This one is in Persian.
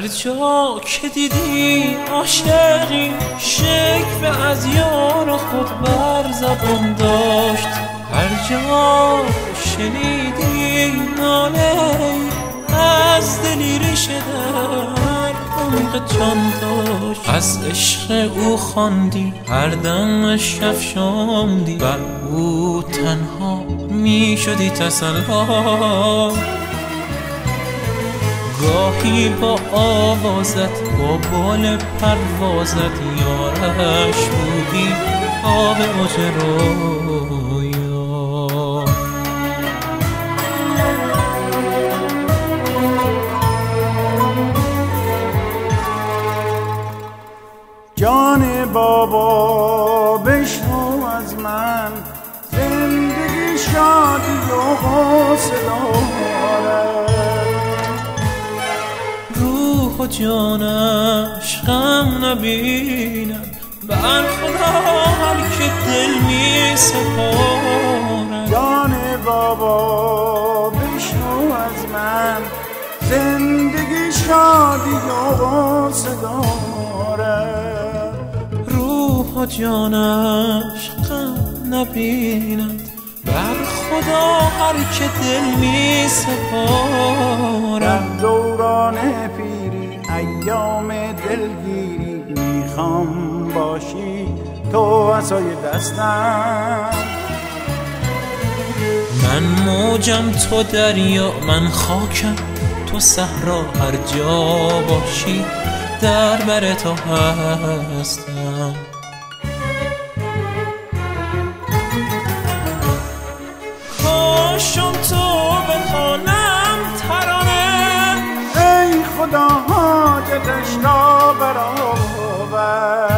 هر جا که دیدی عاشقی شکوه از یار خود بر زبان داشت، هر جا شنیدی ناله از دلی ریشه در عمق جان داشت. از عشق او خواندی هر دمش افشاندی، بر او تنها می شدی تسلا. گاهی با آوازت با بال پروازت یارش بودی آب اوج رویا. جان بابا بشنو از من، زندگی شادی و حوصله دارد. روح و جانش غم نبینن، بر خدا هر که دل می سپارد. جان بابا بشنو از من، زندگی شادی و حوصله دارد. روح و جانش غم نبینند، بر خدا هر که دل می سپارد. در دوران پیری ایام دلگیری میخوام باشی تو عصای دستم. من موجم تو دریا، من خاکم تو صحرا، هر جا باشی در بر تو هستم. کاشم تو بخوانم ترانه، ای خدا حاجتش را برآور.